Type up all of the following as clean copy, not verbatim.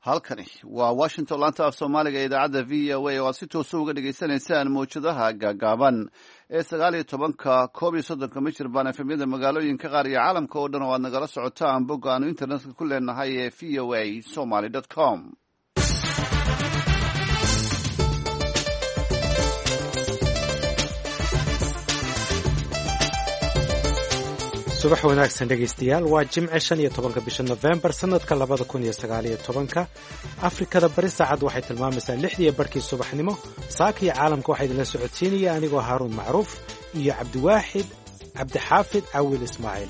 halkani waa Washington laanta af Soomaaliga idaacadda VOA oo si toos uga dhageysanaysaan mowjadaha gaagaaban ee 19 13 mitir baan efemyada magaalooyinka qaar iyo caalamka oo dhan oo aad nagala socotaan bogga aanu internetka ku leenahay ee voasomali.com. subax wanaagsan dhegaystayaal waa jimce 15 bisha November sanadka 2019 Afrikada bari saacad waxay tilmaamaysaa 6:00 barkii subaxnimo saakiya caalamka waxa idin la socodsiinaya anigoo Haruun Macruuf iyo Cabdixaafid Awil Ismaaciil.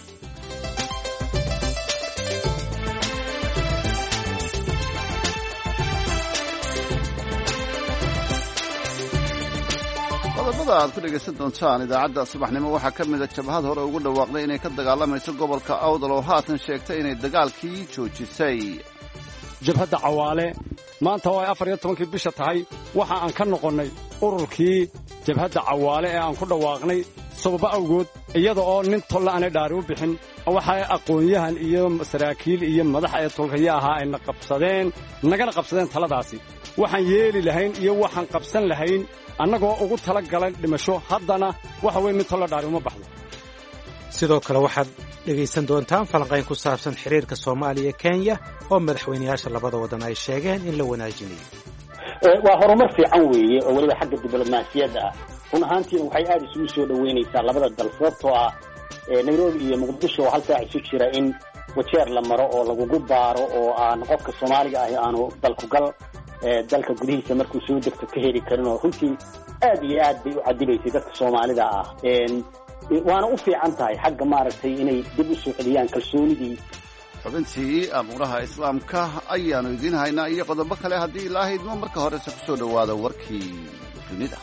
qodobada aad ku dhegaysan doontaan idaacadda subaxnimo waxaa ka mid ah jabhad hore ugu dhawaaqday inay ka dagaalamayso gobolka Awdal oo haatan sheegtay inay dagaalkii joojisay. jabhadda Cawaale maanta oo ay 14 bisha tahay waxa aan ka noqonnay ururkii jabhadda Cawaale ee aan ku dhawaaqnay sabab awgood iyada oo nin tolla aan dhaari u bixin waxa aqoonyahan iyo saraakiil iyo madax ay tolkaya ahaa ay nagala qabsadeen taladaasi waxaan yeeli lahayn iyo waxaan qabsan lahayn annagoo ugu tala galay dhimasho haddana waxa weyn mid tolla dhaari uma baxdo. sidoo kale waxaad dhegaysan doontaan falanqayn ku saabsan xiriirka Soomaaliya iyo Kenya oo madaxweynayaasha labada wadan ay sheegeen in la wanaajinayo. waa horumar fiican weeye oo waliba xagga diblomaasiyadda ah run ahaantiina waxay aad isugu soo dhaweynaysaa labada dal sababtoo ah Nairobi iyo Muqdisho halkaa isu jira in wajeer la maro oo lagugu baaro oo aan qofka Soomaaliga ah aanu dalku gal dalka gudihiisa markuu soo degto ka heli karin oo runtii aad iyo aad bay u cadibaysay dadka Soomaalida ah waana u fiican tahay xagga maaragtay inay dib u soo celiyaan kalsoonidii. xubintii amuuraha islaamka ayaanu idiin haynaa iyo qodobo kale haddii ilaahay idmo marka horese ku soo dhowaada warkii dunida.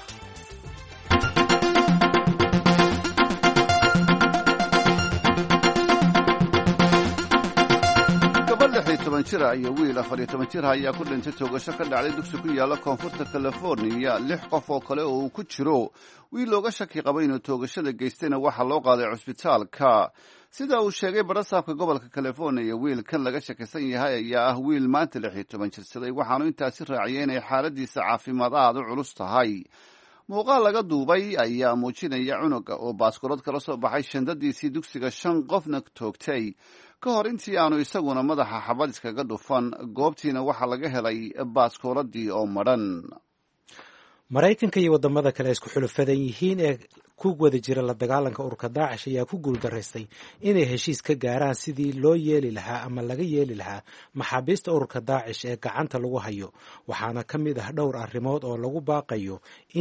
jira iyo wiil 14 jir ayaa ku dhintay toogasho ka dhacday dugsi ku yaala koonfurta California. 6 qof oo kale oo uu ku jiro wiil looga shaki qabay inuu toogashada geystayna waxaa loo qaaday cusbitaalka sida uu sheegay barasaabka gobolka California. wiilkan laga shakisan yahay ayaa ah wiil maanta 16 jirsaday waxaanu intaasi raaciyay inay xaaladiisa caafimaad aad u culus tahay. muuqaal laga duubay ayaa muujinaya cunuga oo baaskoolad kala soo baxay shandadiisii dugsiga 5 qofna toogtay ka hor intii aanu isaguna madaxa xabad iskaga dhufan. goobtiina waxaa laga helay baaskooladii oo madhan. Maraykanka iyo wadamada kale isku xulufadan yihiin ee ku wada jira la dagaalanka ururka Daacish ayaa ku guuldaraystay inay heshiis ka gaaraan sidii loo yeeli lahaa ama laga yeeli lahaa maxaabiista ururka Daacish ee gacanta lagu hayo waxaana ka mid ah dhowr arrimood oo laga baqayo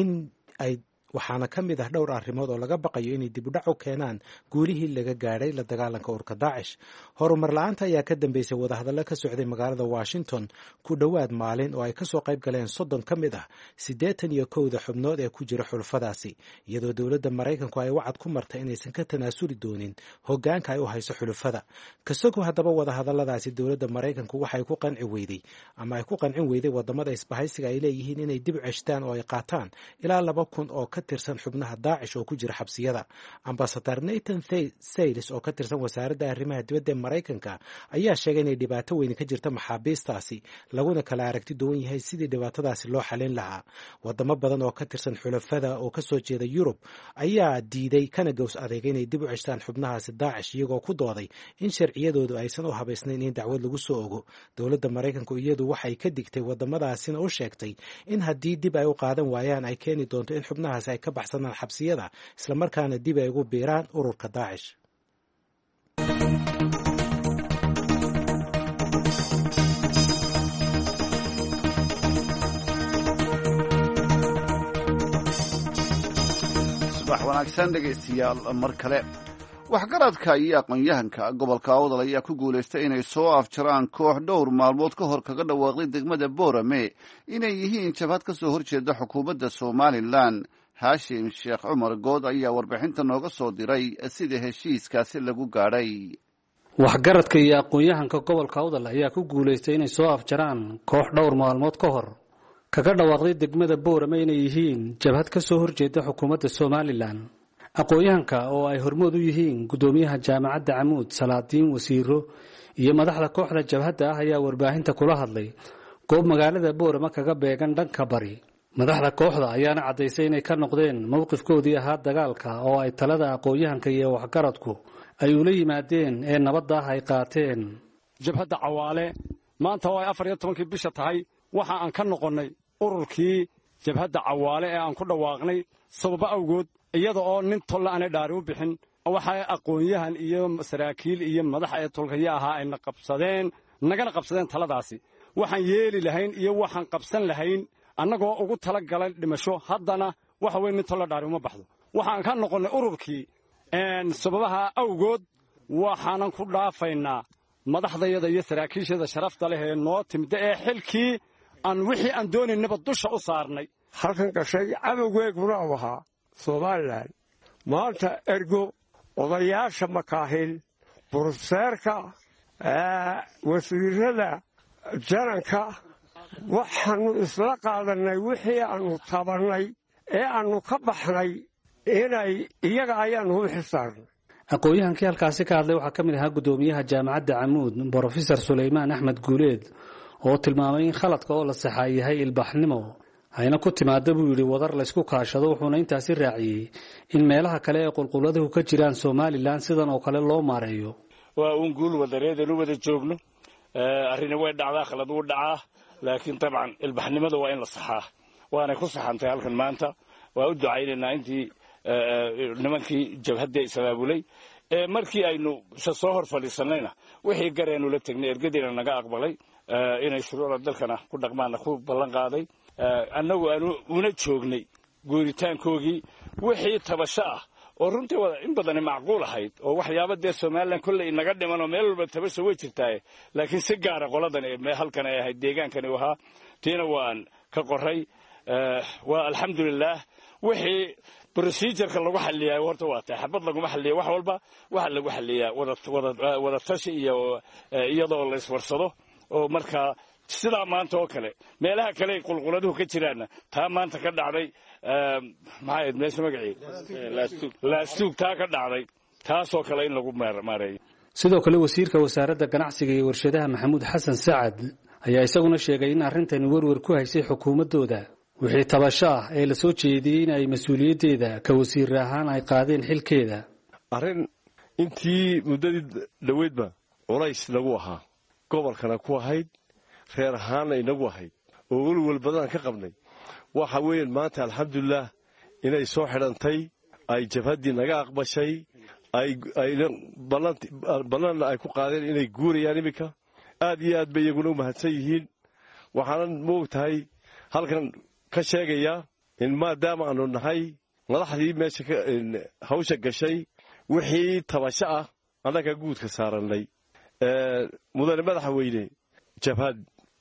inay dib u dhac u keenaan guulihii laga gaadhay la dagaalanka ururka Daacish. horumar la'aanta ayaa ka dambeysay wadahadallo ka socday magaalada Washington ku dhowaad maalin oo ay ka soo qayb galeen 30 ka mid ah 81 xubnood ee ku jira xulufadaasi iyadoo dowladda Maraykanku ay wacad ku martay inaysan ka tanaasuli doonin hoggaanka ay u hayso xulufada. kasoo haddaba wadahadalladaasi dowladda Maraykanku waxay ku qancin weyday wadamada isbahaysiga ay leeyihiin inay dib u ceshtaan oo ay qaataan ilaa 2,000 oo ka tirsan xubnaha Daacish oo ku jira xabsiyada. Ambassador Nathan Sayles oo ka tirsan wasaaradda arrimaha dibadda ee Maraykanka ayaa sheegay inay dhibaato weyn ka jirta maxaabiistaasi laguna kala aragti duwan yahay sidii dhibaatadaasi loo xalin lahaa. wadamo badan oo ka tirsan xulafada oo ka soo jeeda Yurub ayaa diiday kana gows adeegay inay dib u ceshtaan xubnahaasi Daacish iyagoo ku dooday in sharciyadoodu aysan u habaysnayn in dacwad lagu soo ogo. dowladda Maraykanku iyadu waxay ka digtay wadamadaasina u sheegtay in haddii dib ay u qaadan waayaan ay keeni doonto in xubnahaasi ay ka baxsanaan xabsiyada isla markaana dib ay ugu biiraan ururka Daacish. subax wanaagsan dhegaystayaal mar kale. waxgaradka iyo aqoon-yahanka gobolka Awdal ayaa ku guulaystay inay soo afjaraan koox dhowr maalmood ka hor kaga dhawaaqday degmada Boorame inay yihiin jabhad ka soo horjeeda xukuumadda Somaliland. Haashim Sheekh Cumar Good ayaa warbixinta nooga soo diray sida heshiiskaasi lagu gaadhay. waxgaradka iyo aqoon-yahanka gobolka Awdal ayaa ku guulaystay inay soo afjaraan koox dhowr maalmood ka hor kaga dhawaaqday degmada Boorame inay yihiin jabhad ka soo horjeeda xukuumadda Somaliland. aqoon-yahanka oo ay hormood u yihiin guddoomiyaha jaamacadda Camuud, salaadiin, wasiiro iyo madaxda kooxda jabhadda ah ayaa warbaahinta kula hadlay goob magaalada Boorama kaga beegan dhanka bari. madaxda kooxda ayaana cadaysay inay ka noqdeen mowqifkoodii ahaa dagaalka oo ay talada aqoon-yahanka iyo waxgaradku ay ula yimaadeen ee nabadda ah ay qaateen. jabhadda cawaale maanta oo ay 14 bisha tahay waxa aan ka noqonnay ururkii jabhadda cawaale ee aan ku dhawaaqnay sabab awgood iyada oo nin tolla aan dhaari u bixin waxa aqoon-yahan iyo saraakiil iyo madax ay tolkaya ahaa ay nagana qabsadeen taladaasi. waxaan yeeli lahayn iyo waxaan qabsan lahayn annagoo ugu tala galay dhimasho haddana waxa weyn nin tolla dhaari uma baxdo. waxaan ka noqonnay ururkii sababaha awgood waxaanan ku dhaafaynaa madaxdayada iyo saraakiishada sharafta leh ee noo timid ee xilkii aan wixii aan doonaynaba dusha u saarnay. halkan gashay cadowgeeguna u ahaa Soomaaliland. maanta ergo odayaasha makaahil burseerka wasiirada jaranka waxaanu isla qaadanay wixii aanu tabanay ee aanu ka baxnay inay iyaga ayaanu u xisaarnay. aqoon-yahankii halkaasi ka hadlay waxaa ka mid ahaa guddoomiyaha jaamacadda Camuud, Professor Suleymaan Axmed Guuleed, oo tilmaamay in khaladka oo la saxay yahay ilbaxnimo ayna ku timaada buu yidhi wadar la isku kaashado. wuxuuna intaasi raaciyey in meelaha kale ee qulquladuhu ka jiraan Somaliland sidan oo kale loo maareeyo. waa uun guul wadareed u wada joogno. arrin way dhacdaa, khalad wuu dhacaa, laakiin dabcan ilbaxnimada waa in la saxaa. waana ku saxantay halkan maanta. waa u ducaynaynaa intii nimankii jabhadda isabaabulay markii aynu soo hor fadhiisanayna wixii gareenu la tagnay ergadiina naga aqbalay inay shuruucda dalkana ku dhaqmaana ku ballan qaaday. annagu aanu una joognay guuritaankoogii wixii tabasho ah oo runtii in badan macquul ahayd oo waxyaabo dee Soomaaliland kulli inaga dhiman oo meel walba tabasho way jirtaa, laakiin si gaar ah qoladan ee halkan ay ahayd deegaankani waxa tiina waan ka qoray. waa alxamdulillah wixii procedure-ka lagu xaliyay horta waa tahay xabad lagu xaliyay wax walba waxa lagu xaliyay wada tashi iyo iyadoo la iswarsado oo marka sida maanta oo kale meelaha kale qulquladuhu ka jiraan taa maanta ka dhacday maxay meesha magacii laastuug taa ka dhacday taasoo kale in lagu maareeyo. sidoo kale wasiirka wasaaradda ganacsiga iyo warshadaha Maxamuud Xasan Sacad ayaa isaguna sheegay in arrintan warwar ku haysay xukuumadooda wixii tabasho ah ee la soo jeediyay in ay mas'uuliyadeeda ka wasiir ahaan ay qaadeen xilkeeda. arrin intii muddadii dhaweydba culays lagu ahaa gobolkana ku ahayd reer ahaanna inagu ahayd oo walwal badan ka qabnay. waxa weeyaan maanta alxamdulillah inay soo xidhantay, ay jabhaddii naga aqbashay, ay ballan ay ku qaadeen inay guurayaan iminka. aad iyo aad bay iyaguna u mahadsan yihiin. waxaanan moogtahay halkan ka sheegayaa in maadaama aanu nahay madaxdii meesha hawsha gashay wixii tabasho ah annaga guudka saarannay. mudane madaxweyne jabhad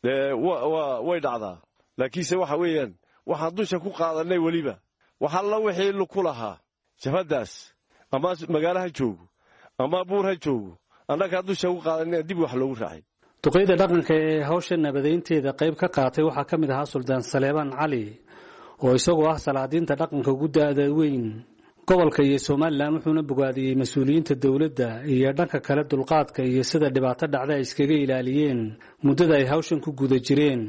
way dhacdaa, laakiinse waxa weeyaan waxaan dusha ku qaadanay weliba waxalla wixii ku lahaa jabhaddaas ama magaalo ha joogo ama buur ha joogo annagaa dusha ku qaadanay dib wax loogu raacay. duqeyda dhaqanka ee hawsha nabadeynteeda qayb ka qaatay waxaa ka mid ahaa Suldaan Saleebaan Cali oo isagoo ah salaadiinta dhaqanka ugu da'da weyn gobolka iyo Somaliland, wuxuuna bogaadiyey mas'uuliyiinta dawladda iyo dhanka kale dulqaadka iyo sida dhibaato dhacda ay iskaga ilaaliyeen muddada ay hawshan ku guda jireen.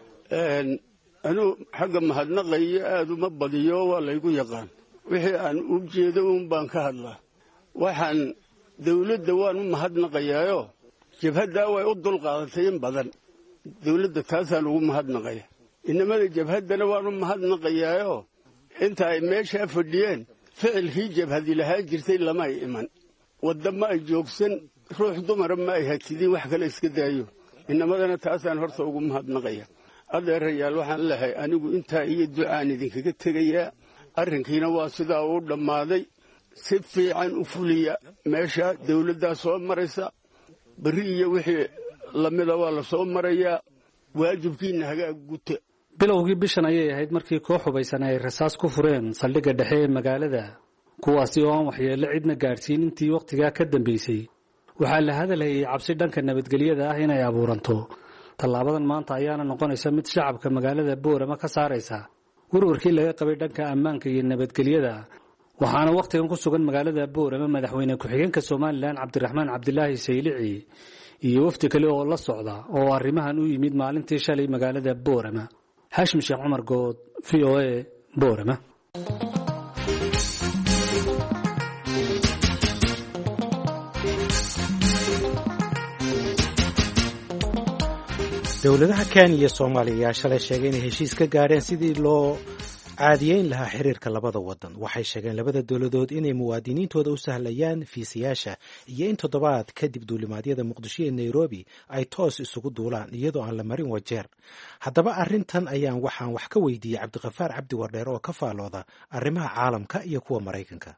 anu xagga mahadnaqayo aad uma badiyo waa laygu yaqaan. wixii aan u jeedo uun baan ka hadlaa. waxaan dawladda waan u mahadnaqayaayo jabhadda way u dulqaadatay in badan. dawladda taasaan ugu mahadnaqaya. inamada jabhaddana waan u mahadnaqayaayo inta ay meeshaa fadhiyeen ficilkii jabhadi lahaa jirtay lama ay iman. wadda ma ay joogsan, ruux dumara ma ay hatidin, wax kale iska daayo. inamadana taasaan horta ugu mahadnaqaya. adeerayaal waxaan lehay anigu intaa iyo ducaan idinkaga tegayaa. arrinkiina waa sidaa uu dhammaaday. si fiican u fuliya. meesha dawladdaa soo maraysa, berri iyo wixii lamida waa la soo marayaa. waajibkiina hagaag guta. bilowgii bishan ayay ahayd markii koox hubaysan ay rasaas ku fureen saldhigga dhexe ee magaalada, kuwaasi oo aan waxyeello cidna gaadhsiin intii wakhtigaa ka dambaysay. waxaa la hadalhayay cabsi dhanka nabadgelyada ah inay abuuranto. tallaabadan maanta ayaana noqonaysa mid shacabka magaalada Boorama ka saaraysa warwarkii laga qabay dhanka ammaanka iyo nabadgelyada, waxaana wakhtigan ku sugan magaalada boorama madaxweyne ku-xigeenka somalilan cabdiraxmaan cabdilaahi saylici iyo wafdi kale oo la socda oo arrimahan u yimid maalintii shalay magaalada boorama. xaashim sheekh cumar good, v o a, boorama. dowladaha kenya iyo soomaaliya ayaa shalay sheegay inay heshiis ka gaadheen sidii loo caadiyeyn lahaa xiriirka labada wadan. waxay sheegeen labada dowladood inay muwaadiniintooda u sahlayaan fiisayaasha iyo in toddobaad kadib duulimaadyada muqdisho iyo nairobi ay toos isugu duulaan iyadoo aan la marin wajeer. haddaba arrintan ayaan waxaan wax ka weydiiyey cabdiqafaar cabdi wardheer oo ka faalooda arrimaha caalamka iyo kuwa maraykanka.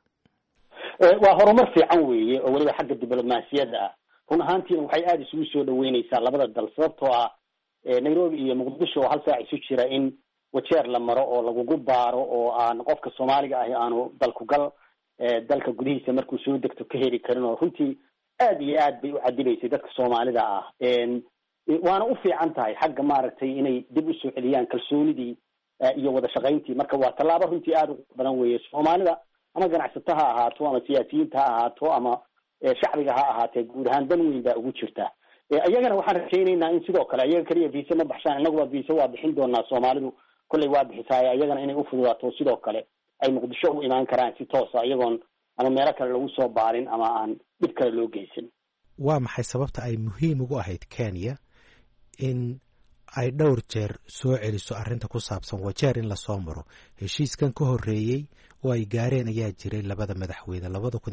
waa horumar fiican weeye oo weliba xagga diblomaasiyadda ah. run ahaantiina waxay aada isugu soo dhaweyneysaa labada dal sababtoo ah nairobi iyo muqdisho oo hal saac isu jira in wajeer la maro oo lagugu baaro oo aan qofka soomaaliga ahi aanu dalkugal dalka gudihiisa markuu soo degto ka heli karin oo runtii aad iyo aad bay u cadibaysay dadka soomaalida ah. waana u fiican tahay xagga maaragtay inay dib usoo celiyaan kalsoonidii iyo wada shaqayntii. marka waa tallaabo runtii aada u badan weeye. soomaalida ama ganacsato ha ahaato ama siyaasiyiinta ha ahaato ama shacbiga ha ahaatee guud ahaan dan weyn baa ugu jirta. iyagana waxaan rajaynaynaa in sidoo kale iyaga keliya viisa ma baxshaan, inaguba viisa waa bixin doonaa. soomaalidu kolley waa bixisaaya iyagana inay ufududaato sidoo kale ay muqdisho u imaan karaan si toosa iyagoon ama meelo kale lagu soo baarin ama aan dhib kale loo geysan. waa maxay sababta ay muhiim ugu ahayd kenya in ay dhowr jeer soo celiso arrinta ku saabsan wajeer in lasoo maro? heshiiskan ka horreeyey oo ay gaareen ayaa jiray labada madaxweyne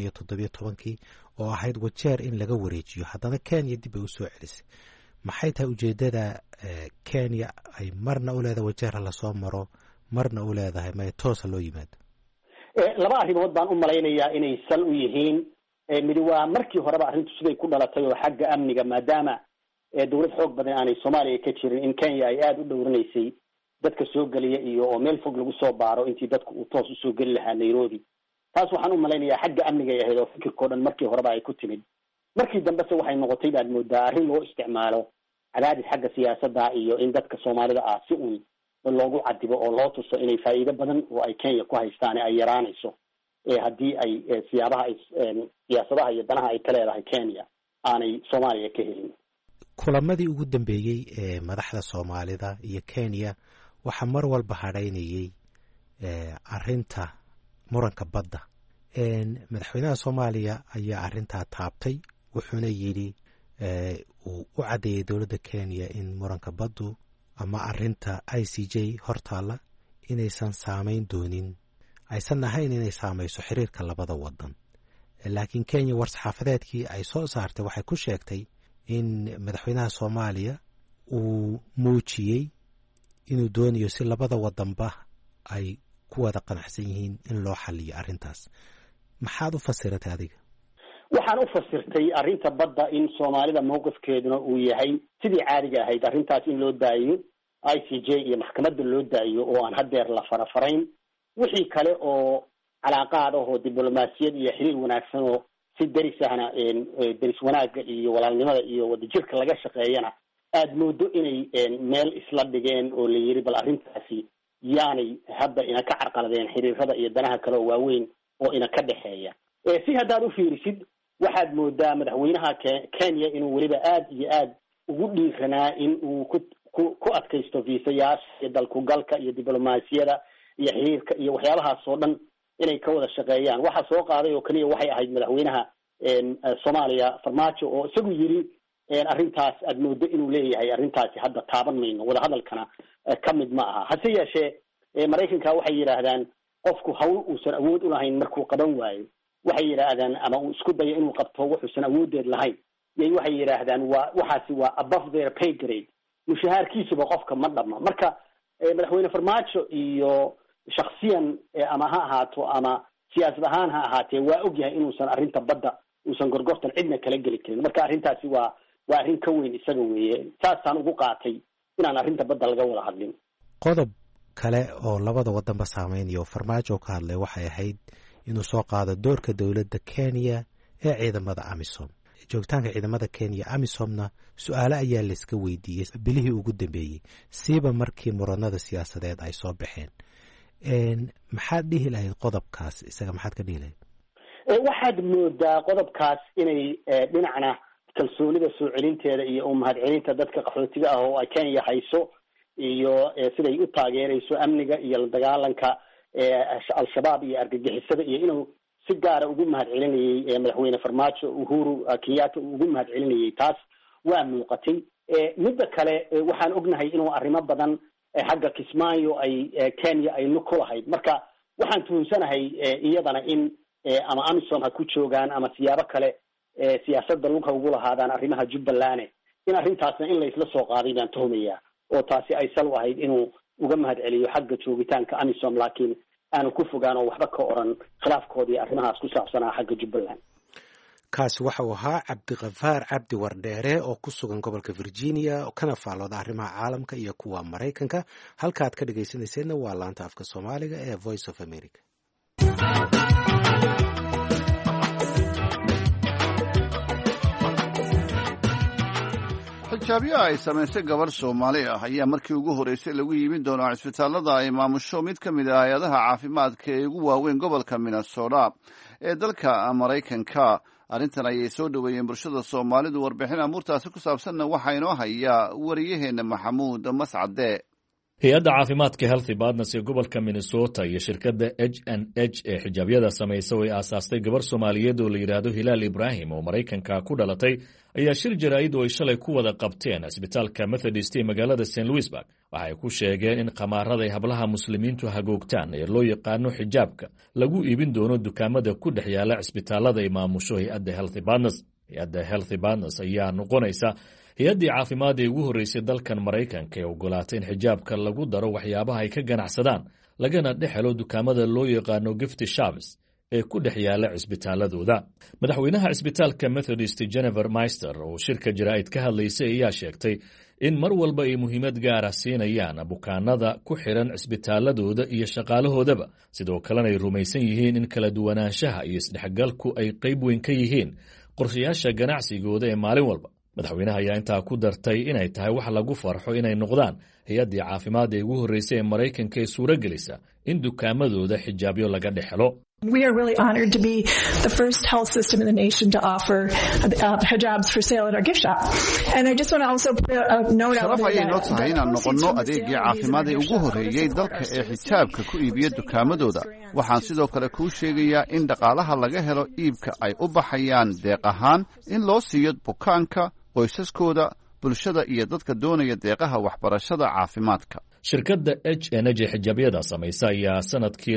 2017 oo ahayd wajeer in laga wareejiyo. haddana kenya dib ay usoo celisay. maxay tahay ujeedada kenya ay marna u leedahay wajeer lasoo maro marna u leedahay may toosa loo yimaado? laba arrimood baan u malaynayaa inay sal u yihiin. midi waa markii horeba arrintu siday ku dhalatay oo xagga amniga, maadaama dowlad xoog badan aanay soomaaliya ka jirin, in kenya ay aada u dhowranaysay dadka soo geliya iyo oo meel fog lagu soo baaro intii dadku uu toos usoo geli lahaa nairobi. taas waxaan u malaynayaa xagga amnigay ahayd oo fikirkao dhan markii horeba ay ku timid. markii dambese waxay noqotay baad moodaa arrin loo isticmaalo cadaadis xagga siyaasadda iyo in dadka soomaalida ah si uun loogu cadibo oo loo tuso inay faa'iido badan oo ay kenya ku haystaan ay yaraanayso haddii ay siyaasadaha iyo danaha ay ka leedahay kenya aanay soomaaliya ka helin. kulamadii ugu dambeeyey ee madaxda soomaalida iyo kenya waxaa mar walba hadhaynayay arrinta muranka badda. madaxweynaha soomaaliya ayaa arrintaa taabtay, wuxuuna yidhi uu u caddeeyey dowladda kenya in muranka baddu ama arrinta ICJ hortaalla inaysan saamayn doonin, aysan ahayn inay saamayso xiriirka labada wadan. laakiin kenya war-saxaafadeedkii ay soo saartay waxay ku sheegtay in madaxweynaha soomaaliya uu muujiyey inuu doonayo si labada wadanba ay ku wada qanacsan yihiin in loo xaliyo arrintaas. maxaad u fasiratay adiga? waxaan u fasirtay arrinta badda in soomaalida mowqifkeeduna uu yahay sidii caadiga ahayd, arrintaas in loo daayo ICJ iyo maxkamadda loo daayo oo aan haddeer la farafarayn. wixii kale oo calaaqaad ah oo diblomaasiyad iyo xiriir wanaagsan oo si derisahna deris wanaagga iyo walaalnimada iyo wadajirka laga shaqeeyana aada moodo inay meel isla dhigeen oo la yiri bal arrintaasi yaanay hadda ina ka carqaladeen xiriirada iyo danaha kale oo waaweyn oo ina ka dhexeeya. si haddaad u fiirisid waxaad moodaa madaxweynaha kenya inuu weliba aada iyo aad ugu dhiiranaa in uu ku adkaysto viisayaasha iyo dalkugalka iyo diblomaasiyada iyo xiriirka iyo waxyaabahaas oo dhan inay ka wada shaqeeyaan. waxaa soo qaaday oo keliya waxay ahayd madaxweynaha soomaaliya farmaajo oo isagu yiri arrintaas aad moodo inuu leeyahay arrintaasi hadda taaban mayno, wadahadalkana ka mid ma aha. hase yeeshee maraykanka waxay yidhaahdaan qofku hawl uusan awood u lahayn markuu qaban waayo waxay yidhaahdaan ama uu isku dayo inuu qabto wuxuusan awoodeed lahayn waxay yidhaahdaan waxaasi waa above their pay grade, mushahaarkiisuba qofka ma dhamma. marka madaxweyne farmaajo iyo shaksiyan ama ha ahaato ama siyaasad ahaan ha ahaatee waa ogyahay inuusan arrinta badda uusan gorgortan cidna kala geli karin. marka arrintaasi waa arrin ka weyn isaga weeye. saasaan ugu qaatay inaan arrinta badda laga wada hadlin. qodob kale oo labada wadanba saameynayo farmaajo ka hadlay waxay ahayd inuu soo qaado doorka dowladda kenya ee ciidamada amisom. joogitaanka ciidamada kenya amisomna su-aalo ayaa layska weydiiyey bilihii ugu dambeeyey, siiba markii muranada siyaasadeed ay soo baxeen. maxaad dhihi lahayd qodobkaas isaga maxaad ka dhihi lahayd? waxaad moodaa qodobkaas inay dhinacna kalsoonida soo celinteeda iyo umahadcelinta dadka qaxootiga ah oo ay Kenya hayso iyo siday u taageerayso amniga iyo la dagaalanka al-shabaab iyo argagixisada iyo inuu si gaara ugu mahadcelinayay madaxweyne Farmaajo Uhuru Kenyatta ugu mahadcelinayay taas waa muuqatay. midda kale waxaan ognahay inuu arrimo badan xagga Kismaayo ay Kenya ay ku lahayd marka waxaan tuhunsanahay iyadana in ama AMISOM ha ku joogaan ama siyaabo kale siyaasadda lugha ugu lahaadaan arrimaha Jubbaland in arrintaasna in la isla soo qaaday baan tuhumayaa oo taasi ay sal u ahayd inuu uga mahadceliyo xagga joogitaanka AMISOM laakiin aanu ku fogaan oo waxba ka oran khilaafkoodii arrimahaas ku saabsanaa xagga Jubbaland. kaasi waxa uu ahaa Cabdiqafaar Cabdi Wardheere oo ku sugan gobolka Virginia oo kana faalooda arrimaha caalamka iyo kuwa Mareykanka. halkaad ka dhageysanayseena waa laanta afka Soomaaliga ee Voice of America. xijaabiyaha ay samaysay gabarh Soomaali ah ayaa markii ugu horeysay lagu yimin doonaa cisbitaalada ay maamusho mid ka mid ah hay'adaha caafimaadka ee ugu waaweyn gobolka Minnesota ee dalka Mareykanka. arrintan ayay soo dhaweeyeen bulshada Soomaalidu. warbixin amuurtaasi ku saabsanna waxaa inoo hayaa wariyaheena Maxamuud Mascade. hay-adda caafimaadka Healthy Partners ee gobolka Minnesota iyo shirkadda H&H ee xijaabyada samaysa way aasaastay gabar Soomaaliyeed oo la yidhaahdo Hilaal Ibraahim oo Maraykanka ku dhalatay ayaa shir jaraa'id oo ay shalay ku wada qabteen isbitaalka Methodist ee magaalada St. Louisburg waxay ku sheegeen in khamaarada ay hablaha muslimiintu hagoogtaan ee loo yaqaano xijaabka lagu iibin doono dukaamada ku dhex yaala isbitaalada ay maamusho hay-adda Healthy Partners. hay-adda Healthy Partners ayaa noqonaysa hay-addii caafimaad ee ugu horreysay dalkan Maraykanka ee ogolaatay in xijaabka lagu daro waxyaabaha ay ka ganacsadaan lagana dhex helo dukaamada loo yaqaano gift shops ee ku dhex yaala cisbitaaladooda. madaxweynaha cisbitaalka Methodist Jennifer Meister oo shirka jaraa'id ka hadlaysay ayaa sheegtay in mar walba ay muhiimad gaara siinayaan bukaanada ku xiran cisbitaaladooda iyo shaqaalahoodaba, sidoo kalena ay rumaysan yihiin in kala duwanaanshaha iyo isdhexgalku ay qayb weyn ka yihiin qorshayaasha ganacsigooda ee maalin walba. madaxweynaha ayaa intaa ku dartay inay tahay wax lagu farxo inay noqdaan hay-addii caafimaad ee ugu horreysay ee Maraykanka ee suuragelisa in dukaamadooda xijaabyo laga dhex helo. We are really honored to be the first health system in the nation to offer hijabs for sale at our gift shop. And I just want to also put a note out there. Sharaf tahay inaan noqono adeegii caafimaad ee ugu horeeyay dalka ee xijaabka ku iibiya dukaamadooda. waxaan sidoo kale kuu sheegayaa in dhaqaalaha laga helo iibka ay u baxayaan deeq ahaan in loo siiyo bukaanka, qoysaskooda, bulshada iyo dadka doonaya deeqaha waxbarashada caafimaadka. shirkadda H&H ee xijaabyada samaysa ayaa sanadkii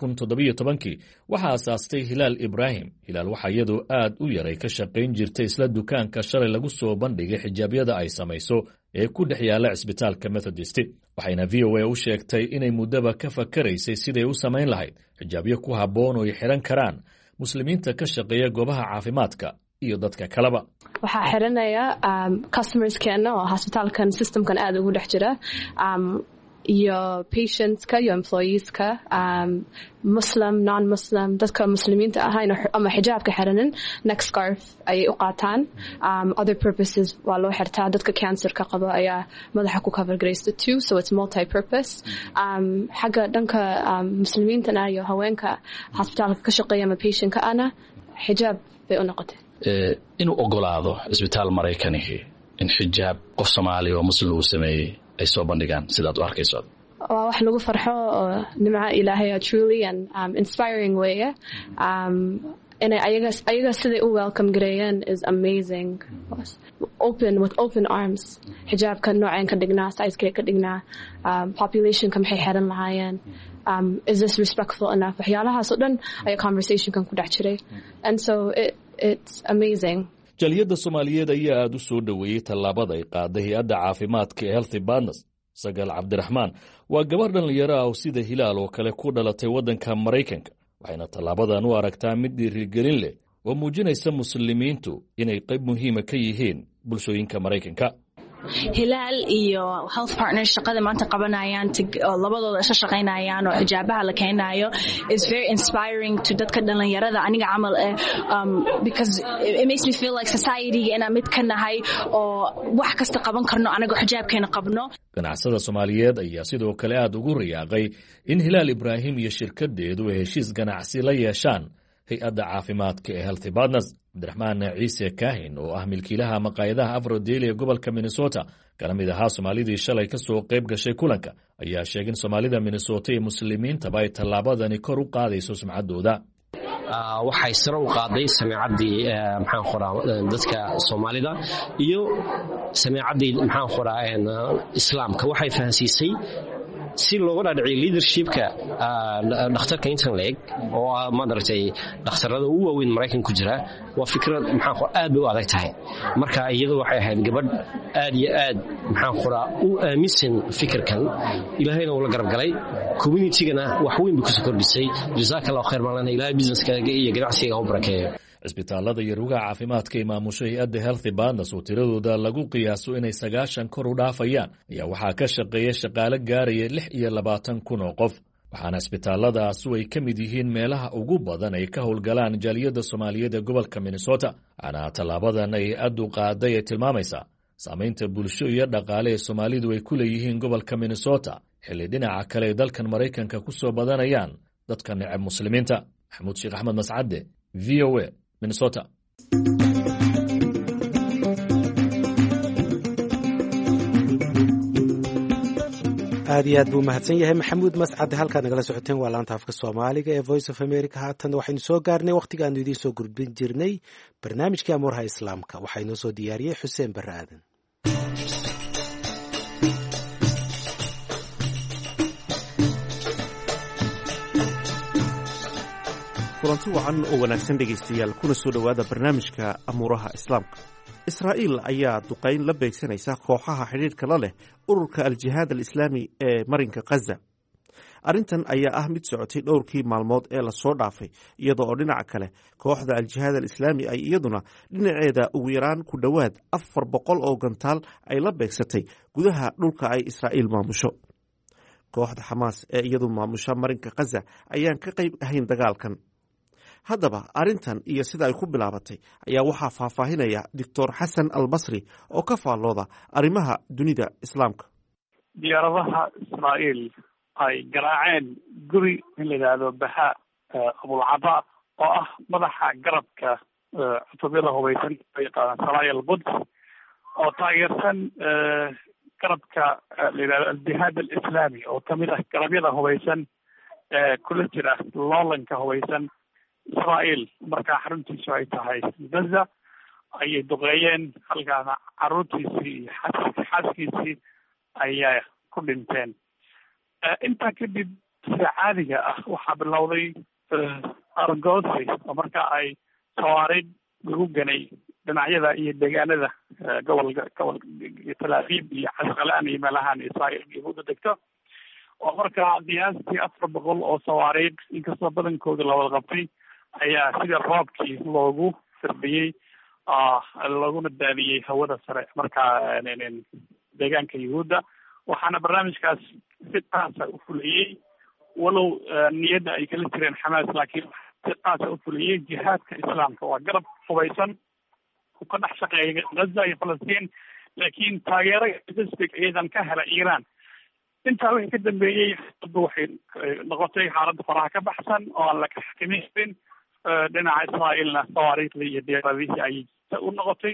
2017 waxaa aasaastay Hilaal Ibraahim. Hilaal waxaa iyadoo aad u yaray ka shaqayn jirtay isla dukaanka shalay lagu soo bandhigay xijaabyada ay samayso ee ku dhex yaala cisbitaalka Methodist. waxayna VOA u sheegtay inay muddaba ka fakaraysay siday u samayn lahayd xijaabyo ku habboon oo ay xiran karaan muslimiinta ka shaqeeya goobaha caafimaadka iyo dadka kaleba. waxaa xiranaya customerskeena oo hospitalkan systemkan aad ugu dhex jira iyo patientska iyo employeeska muslim non-muslim dadka muslimiinta ahayn ama xijaabka xiranin neck scarf ayay u qaataan. other purposes waa loo xirtaa dadka cancerka qaba ayaa madaxa ku cover garaysta too, so it's multi-purpose. xagga dhanka muslimiintana iyo haweenka hospitalka ka shaqeeya ama patientka ana xijaab bay u noqotay. inuu ogolaado cisbitaal Maraykanihi in xijaab qof Soomaali oo muslim uu sameeyay ay soo bandhigaan sidaad u arkayso. waa wax lagu farxo oo nimca Ilaahay truly and inspiring way. in ayaga siday u welcome gareeyeen is amazing. with open arms. xijaabka nooceen ka dhignaa, size ka dhignaa, populationka maxay xiran lahaayeen. is this respectful enough? waxyaalahaas oo dhan ayaa conversationkan ku dhex jiray. and so it's amazing. jaliyadda Soomaaliyeed ayaa aad u soo dhaweeyay tallaabada ay qaaday hay-adda caafimaadka ee Healthy Partners. Sagal Cabdiraxmaan waa gabar dhalinyaro ah oo sida Hilaal oo kale ku dhalatay waddanka Maraykanka, waxayna tallaabadan u aragtaa mid dhiirigelin leh oo muujinaysa muslimiintu inay qayb muhiima ka yihiin bulshooyinka Maraykanka. hilaal iyo health partners shaqada maanta qabanayaan labadooda isla shaqaynayaan oo xijaabaha la keenayo is very inspiring to dadka dhalinyarada aniga camal because it makes me feel like society inaan mid ka nahay oo wax kasta qaban karno anagoo xijaabkeena qabno. ganacsada Soomaaliyeed ayaa sidoo kale aad ugu riyaaqay in Hilaal Ibrahim iyo shirkadeedu ay heshiis ganacsi la yeeshaan hay'adda caafimaadka ee Healthy Partners. Abdiraxmaan Ciise Kaahin oo ah milkiilaha maqaayadaha Afrodale ee gobolka Minnesota kana mid ahaa Soomaalidii shalay ka soo qayb gashay kulanka ayaa sheegay in Soomaalida Minnesota iyo muslimiintaba ay tallaabadani kor u qaadayso sumcaddooda. waxay sare u qaaday samiicadii maxaan qoraa dadka Soomaalida iyo samiicadii maxaan qoraa islaamka waxay fahansiisay si looga dhaadhiciyo leadershipka dhakhtarka intan leeg oo maaragtay dhakhtarada ugu waaweyn Mareykanka ku jira waa fikrad maxaan qoraa aad u adag tahay marka iyadu waxay ahayd gabadh aad iyo aad maxaan qoraa u aaminsan fikirkan ilaahayna uu la garab galay community-gana wax weyn ku soo kordhisay jazakallahu khayr malana ilaahay businesskaaga iyo ganacsiga u barakeeyo. Cisbitaalada iyo rugaha caafimaadka ee maamusha hay'adda Healthy Partners oo tiradooda lagu qiyaaso inay 90 kor u dhaafayaan ayaa waxaa ka shaqeeya shaqaale gaaraya 26,000 oo qof waxaana cisbitaaladaas ay ka mid yihiin meelaha ugu badan ay ka howlgalaan jaaliyadda Soomaaliyeed ee gobolka Minnesota. ana talaabadan ay aad u qaaday ay tilmaamaysaa saamaynta bulsho iyo dhaqaale ee Soomaalidu ay ku leeyihiin gobolka Minnesota xilli dhinaca kale ee dalkan Mareykanka ku soo badanayaan dadka necab muslimiinta. Maxamuud Sheekh Axmed Mascade, VOA, Minnesota. aad iyo aad buu mahadsan yahay maxamuud mascade. halkaad nagala socoteen waa laanta afka Soomaaliga ee Voice of America. haatan waxaynu soo gaarnay waqtigaanu idiin soo gudbin jirnay barnaamijkii amuuraha islaamka. waxaa inoo soo diyaariyey Xuseen Barre Aadan. kulanti wacan oo wanaagsan dhegaystayaal kuna soo dhowaada barnaamijka amuuraha islaamka. Israa'iil ayaa duqayn la beegsanaysa kooxaha xidhiidhka la leh ururka al-jihaad al-islaami ee marinka Gaza. arrintan ayaa ah mid socotay dhowrkii maalmood ee lasoo dhaafay iyadoo oo dhinaca kale kooxda al-jihaad al-islaami ay iyaduna dhinaceeda ugu yaraan ku dhowaad 400 oo gantaal ay la beegsatay gudaha dhulka ay Israa'iil maamusho. kooxda Xamaas ee iyadu maamusha marinka Gaza ayaan ka qayb ahayn dagaalkan. haddaba arrintan iyo sida ay ku bilaabatay ayaa waxaa faahfaahinaya Dr. Xasan Al-Basri oo ka faallooda arrimaha dunida islaamka. diyaaradaha Israa'iil ay garaaceen guri in la yidhaahdo Baha Abulcaba oo ah madaxa garabka cutubada hubeysan ee yaqaan Saraaya al-Quds oo taageersan garabka la yidhaahdo al-jihaad al-islaami oo kamid ah garabyada hubeysan kula jira loolanka hubeysan Israa'iil. markaa xaruntiisu ay tahay Gaza ayay duqeeyeen halkaana caruurtiisii iyo xaaskiisii ayaa ku dhinteen. intaa kadib sida caadiga ah waxaa bilowday argoosi oo marka ay sawaariid lagu ganay dhinacyada iyo deegaanada gobolka Tel Aviv iyo Casqalaan iyo meelahan Israa'iil yahuudda degto oo markaa qiyaastii 400 oo sawaariid inkastoo badankooda la wada qabtay ayaa sida roobkii loogu firdhiyey looguna daadiyey hawada sare markaa deegaanka yahuudda. waxaana barnaamijkaas si qaasa u fuliyey walow niyadda ay kala jireen Xamaas laakiin si qaasa u fuliyey jihaadka islaamka. waa garab hubeysan oo ka dhex shaqeeya Gaza iyo Falastiin laakiin taageero logistic iyadan ka hela Iiraan. intaa wixii ka dambeeyey waxay noqotay xaaladda faraha ka baxsan oo aan la xakameyn dhinaca Israa'iilna sawaariikhdii iyo diyaaradihii ay u noqotay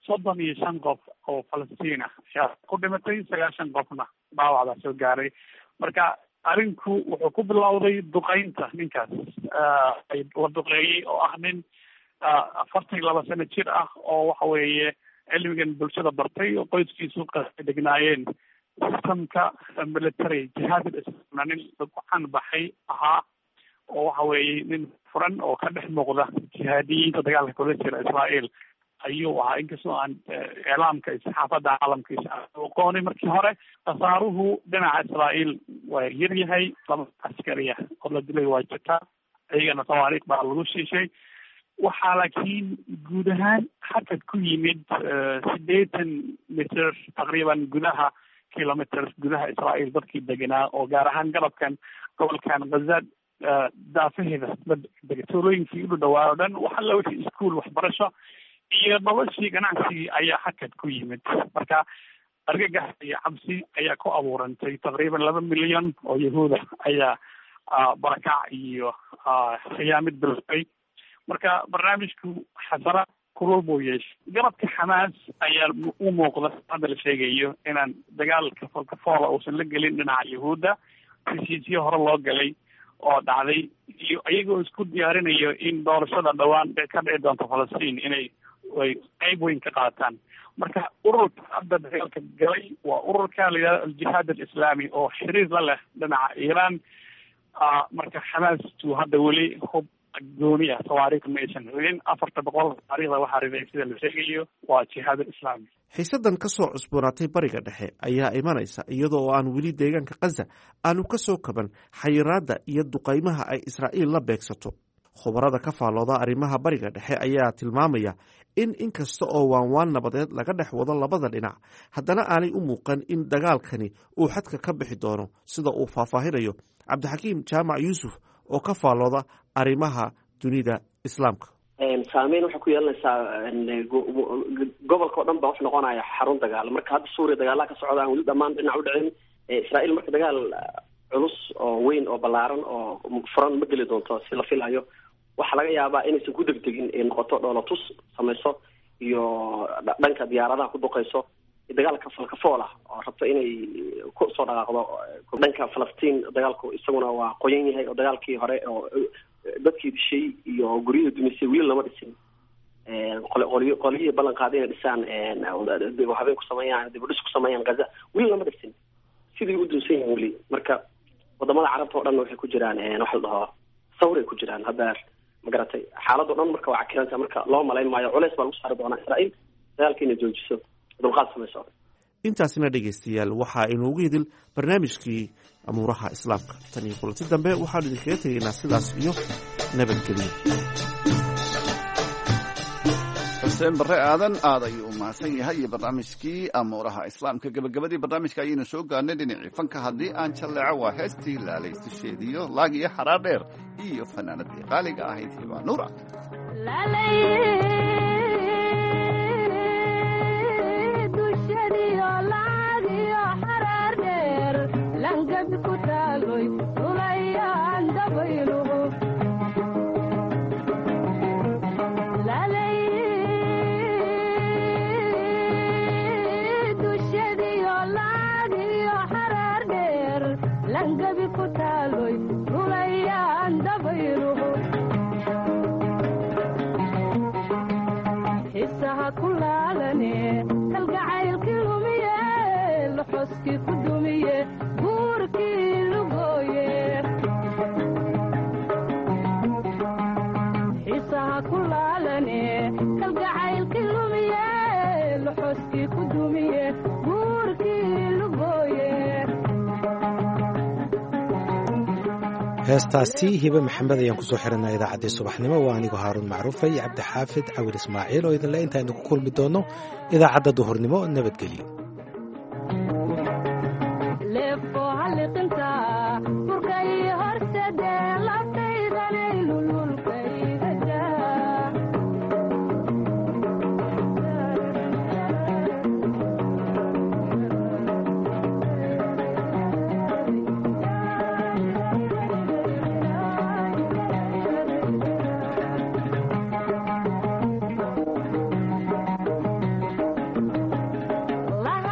35 qof oo Falastiin ah ayaa ku dhimatay 90 qofna dhaawacda soo gaaray. marka arinku wuxuu ku bilowday duqeynta ninkaas ay la duqeeyey oo ah nin 42 sano jir ah oo waxa weeye cilmigan bulshada bartay oo qoyskiisu degnaayeen systemka military jihaad al-islaam nin lagu canbaxay ahaa oo waxa weeye nin furan oo ka dhex muuqda jihaadiyiinta dagaalka kula jira Israa'iil ayuu ahaa. inkastoo aan eelaamka iyo saxaafadda caalamkiisa aqooni markii hore khasaaruhu dhinaca Israa'iil waa yar yahay laba askariya oo la dilay waa jirta iyagana tawaariikh baa lagu shiishay waxaa laakiin guud ahaan hakad ku yimid 80 mitir taqriiban gudaha kilomitr gudaha israa'iil dadkii deganaa oo gaar ahaan garabkan gobolkan ghaza daafaheeda tuulooyinkii u dhawaa o dhan waxa la wixii iskuol waxbarasho iyo noloshii ganacsigii ayaa hakad ku yimid marka argagax iyo cabsi ayaa ku abuurantay taqriiban 2 milyan oo yahuuda ayaa barakac iyo khiyaamid bilfay marka barnaamijku xasara kulul buu yeeshay garabka xamaas ayaa u muuqda hadda la sheegayo inaan dagaalka folkafoola uusan la gelin dhinaca yahuudda heshiisyo hore loo galay oo dhacday iyo iyagoo isku diyaarinayo in doorashada dhawaan ka dhici doonto falastiin inay ay qayb weyn ka qaataan marka ururka hadda dagaalka galay waa ururka la yidhahdo aljihaad alislaami oo xiriir la leh dhinaca iiraan marka xamaastu hadda weli hub gooni ah tawaariikh ma aysan helin 400 taariikhda waxaa riday sida la sheegayo waa jihaad alislaami xiisadan ka soo cusboonaatay bariga dhexe ayaa imanaysa iyadoo aan weli deegaanka khaza aanu ka soo kaban xayiraadda iyo duqaymaha ay israa'iil la beegsato khubarada ka faallooda arrimaha bariga dhexe ayaa tilmaamaya in inkasta oo waanwaan nabadeed laga dhex wado labada dhinac haddana aanay u muuqan in dagaalkani uu xadka ka bixi doono sida uu faahfaahinayo cabdixakiim jaamac yuusuf oo ka faallooda arrimaha dunida islaamka saameyn waxay ku yeelanaysaa gobolka o dhan baa wax noqonaya xarun dagaal marka hadda suuriya dagaalaha ka socda aan weli dhammaan dhinac u dhicin israa'iil marka dagaal culus oo weyn oo ballaaran oo furan ma geli doonto si la filayo waxaa laga yaabaa inaysan ku degdegin ay noqoto dhoolatus samayso iyo dhanka diyaaradaha ku duqayso dagaalka falkafool ah oo rabto inay ku soo dhaqaaqdo dhanka falastiin dagaalku isaguna waa qoyan yahay oo dagaalkii hore oo dadkii dishay iyo guryihii dumisay weli lama dhisin qolyihii ballan qaaday inay dhisaan habeen ku sameeyaan dib u dhis ku sameeyaan gaza weli lama dhisin sidii u dunsan yihiin weli marka wadamada carabta oo dhan waxay ku jiraan waxa la dhaho sawray ku jiraan hadda ma garatay xaaladoo dhan marka waa cakiranta marka loo malayn maayo culays baa lagu saari doonaa israa'iil dagaalka inay joojiso dulqaad samayso intaasina dhegaystayaal waxaa inoogu hidil barnaamijkii amuuraha islaamka tan iyo kulanti dambe waxaanu idinkaga tegaynaa sidaas iyo nabadgelyo xuseen barre aadan aad ayuu u mahadsan yahay iyo barnaamijkii amuuraha islaamka gebagabadii barnaamijka ayaynu soo gaarnay dhinacii fanka haddii aan jalleeco waa heestii laalaysusheediyo laag iyo xaraar dheer iyo fanaanadii qaaliga ahayd hibaa nuura heestaasi hibe maxamed ayaan kusoo xiranaa idaacaddii subaxnimo waa anigoo haaruun macruufa iyo cabdixaafid cawil ismaaciil oo idinle intaaynu ku kulmi doono idaacadda duhurnimo nabadgelyo La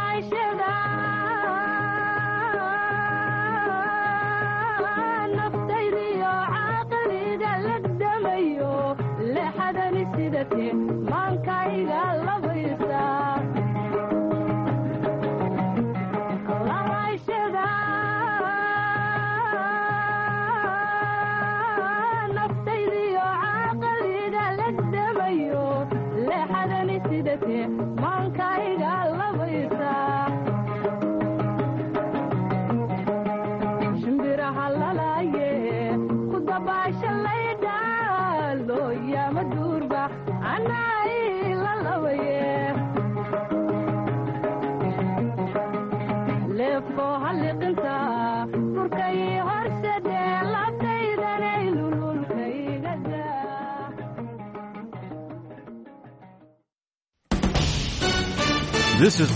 This is